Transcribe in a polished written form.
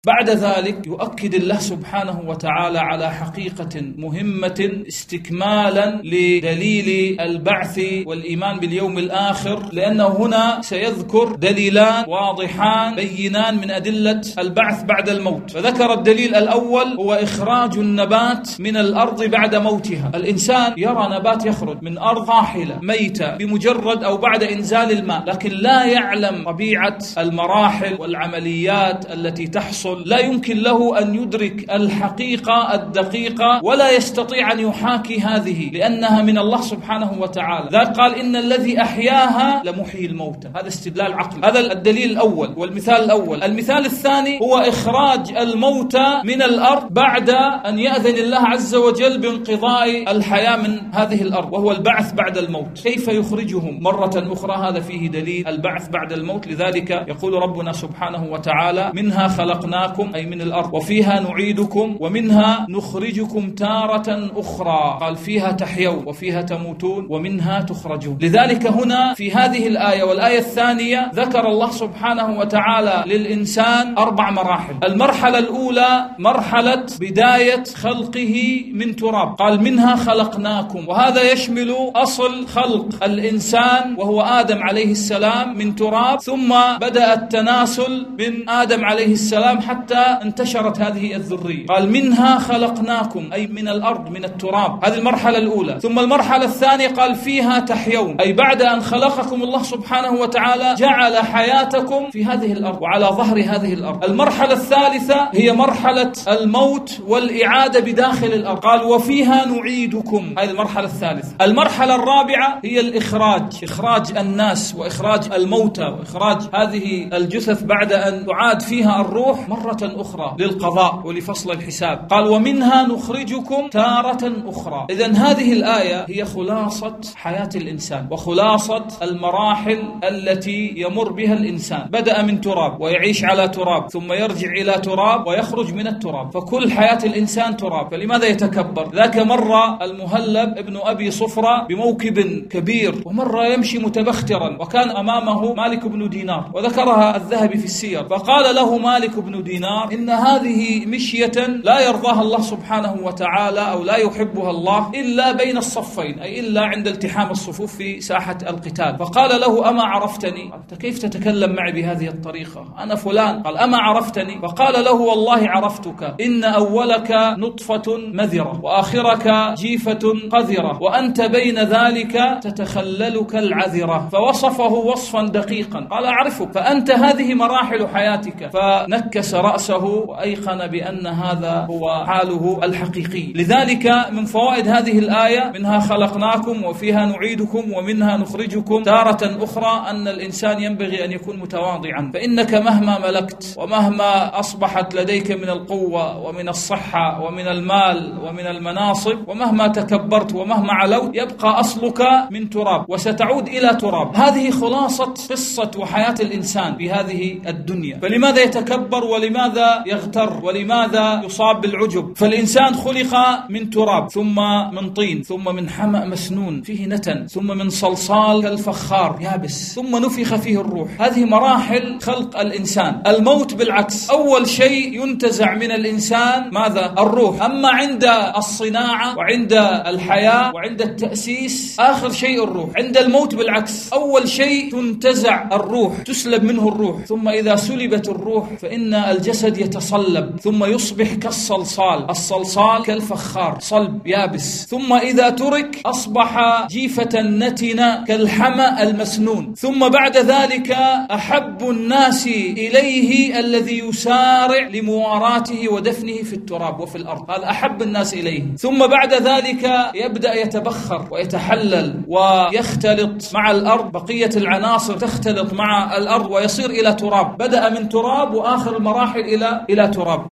بعد ذلك يؤكد الله سبحانه وتعالى على حقيقة مهمة استكمالا لدليل البعث والإيمان باليوم الآخر، لأنه هنا سيذكر دليلان واضحان بينان من أدلة البعث بعد الموت. فذكر الدليل الأول هو إخراج النبات من الأرض بعد موتها. الإنسان يرى نبات يخرج من أرض طاحلة ميتة بمجرد أو بعد إنزال الماء، لكن لا يعلم طبيعة المراحل والعمليات التي تحصل، لا يمكن له أن يدرك الحقيقة الدقيقة ولا يستطيع أن يحاكي هذه لأنها من الله سبحانه وتعالى. ذلك قال إن الذي أحياها لمحيي الموتى. هذا استدلال عقلي، هذا الدليل الأول والمثال الأول. المثال الثاني هو إخراج الموتى من الأرض بعد أن يأذن الله عز وجل بانقضاء الحياة من هذه الأرض، وهو البعث بعد الموت. كيف يخرجهم مرة أخرى؟ هذا فيه دليل البعث بعد الموت. لذلك يقول ربنا سبحانه وتعالى منها خلقناكم، أي من الأرض، وفيها نعيدكم ومنها نخرجكم تارة أخرى. قال فيها تحيون وفيها تموتون ومنها تخرجون. لذلك هنا في هذه الآية والآية الثانية ذكر الله سبحانه وتعالى للإنسان 4 مراحل. المرحلة الأولى مرحلة بداية خلقه من تراب، قال منها خلقناكم، وهذا يشمل أصل خلق الإنسان وهو آدم عليه السلام من تراب، ثم بدأ التناسل من آدم عليه السلام حتى انتشرت هذه الذرية. قال منها خلقناكم، أي من الأرض من التراب، هذه المرحلة الأولى. ثم المرحلة الثانية قال فيها تحيون، أي بعد أن خلقكم الله سبحانه وتعالى جعل حياتكم في هذه الأرض وعلى ظهر هذه الأرض. المرحلة الثالثة هي مرحلة الموت والإعادة بداخل الأرض، قال وفيها نعيدكم، هذه المرحلة الثالثة. المرحلة الرابعة هي الإخراج، إخراج الناس وإخراج الموتى وإخراج هذه الجثث بعد أن تعاد فيها الروح مرة أخرى للقضاء ولفصل الحساب. قال ومنها نخرجكم تارة أخرى. إذن هذه الآية هي خلاصة حياة الإنسان وخلاصة المراحل التي يمر بها الإنسان. بدأ من تراب ويعيش على تراب، ثم يرجع إلى تراب ويخرج من التراب، فكل حياة الإنسان تراب. فلماذا يتكبر؟ ذاك مرة المهلب ابن أبي صفرة بموكب كبير، ومرة يمشي متبخترا، وكان أمامه مالك بن دينار، وذكرها الذهبي في السير. فقال له مالك بن دينار إن هذه مشية لا يرضاها الله سبحانه وتعالى أو لا يحبها الله إلا بين الصفين، أي إلا عند التحام الصفوف في ساحة القتال. فقال له أما عرفتني؟ أنت كيف تتكلم معي بهذه الطريقة؟ أنا فلان. قال أما عرفتني؟ فقال له والله عرفتك، إن أولك نطفة مذرة وآخرك جيفة قذرة وأنت بين ذلك تتخللك العذرة. فوصفه وصفا دقيقا، قال أعرفك، فأنت هذه مراحل حياتك. فنكس رأسه وأيقن بأن هذا هو حاله الحقيقي. لذلك من فوائد هذه الآية منها خلقناكم وفيها نعيدكم ومنها نخرجكم تارة أخرى أن الإنسان ينبغي أن يكون متواضعا، فإنك مهما ملكت ومهما أصبحت لديك من القوة ومن الصحة ومن المال ومن المناصب ومهما تكبرت ومهما علوت يبقى أصلك من تراب وستعود إلى تراب. هذه خلاصة قصة وحياة الإنسان في هذه الدنيا. فلماذا يتكبر ولماذا يغتر ولماذا يصاب بالعجب؟ فالإنسان خلق من تراب، ثم من طين، ثم من حمأ مسنون فيه نتن، ثم من صلصال كالفخار يابس، ثم نفخ فيه الروح. هذه مراحل خلق الإنسان. الموت بالعكس، أول شيء ينتزع من الإنسان ماذا؟ الروح. أما عند الصناعة وعند الحياة وعند التأسيس آخر شيء الروح. عند الموت بالعكس، أول شيء تنتزع الروح، تسلب منه الروح، ثم إذا سلبت الروح فإن الجسد يتصلب ثم يصبح كالصلصال، الصلصال كالفخار صلب يابس، ثم إذا ترك أصبح جيفة نتنة كالحمأ المسنون. ثم بعد ذلك أحب الناس إليه الذي يسارع لمواراته ودفنه في التراب وفي الأرض، هذا أحب الناس إليه. ثم بعد ذلك يبدأ يتبخر ويتحلل ويختلط مع الأرض، بقية العناصر تختلط مع الأرض ويصير إلى تراب. بدأ من تراب وآخر المراحل إلى تراب.